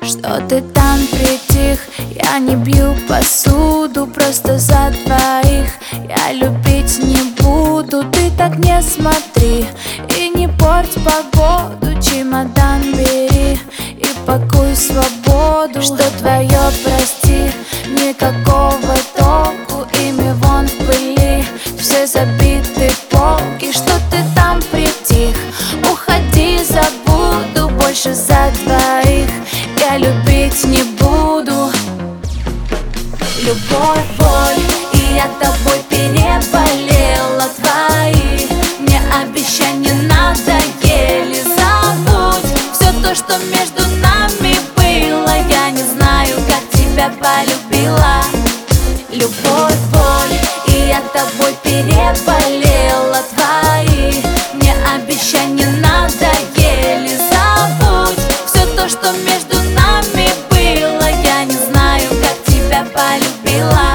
Что ты там притих? Я не бью посуду, просто за двоих. Я любить не буду, ты так не смотри. И не порть погоду, чемодан бери и пакуй свободу. Что твое, прости, никакого толку, ими вон в пыли все забиты полки. Что ты там притих? Уходи, забуду, больше за двоих я любить не буду. Любовь, боль, и я тобой переболела. Твои мне обещания надоели. Забудь все то, что между нами было. Я не знаю, как тебя полюбила. Любовь, боль, и я тобой переболела. Твои мне обещания надоели. Забудь все то, что между нами было. Я не знаю, как тебя полюбила.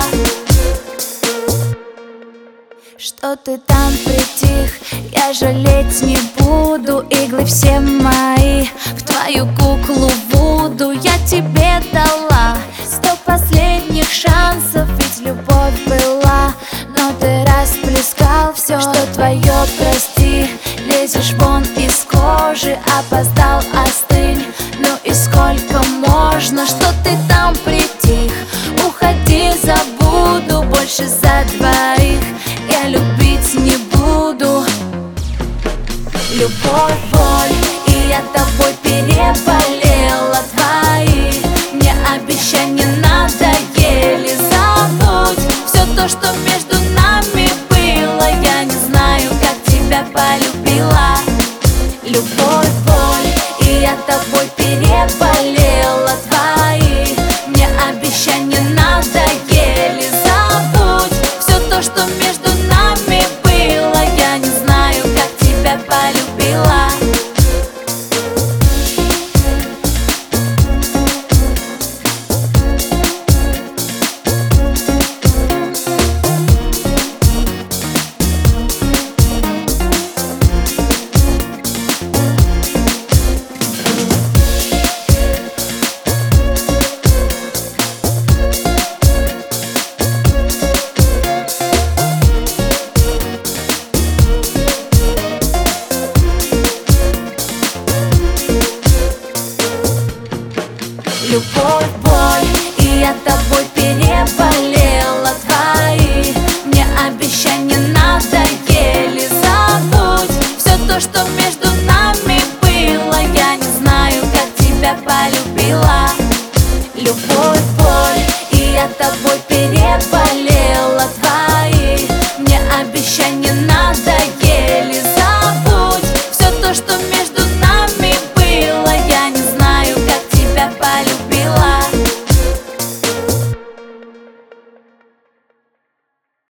Что ты там притих? Я жалеть не буду. Иглы все мои в твою куклу Вуду. Я тебе дала 100 последних шансов, ведь любовь была, но ты расплескал все. Что твое, прости, лезешь вон из кожи. Опоздал, остынь, ну и сколько можно? Что ты там притих? Уходи, забуду, больше за двоих я любить не буду. Любовь, боль, и я тобой переболела. Твои мне обещания надоели. Забудь все то, что между нами было. Я не знаю, как тебя полюбила. Любовь, боль, и я тобой переболела. Твои мне обещания надоели. Забудь все то, что между нами было. Я не знаю, как тебя полюбила. Любовь, боль, и я тобой переболела.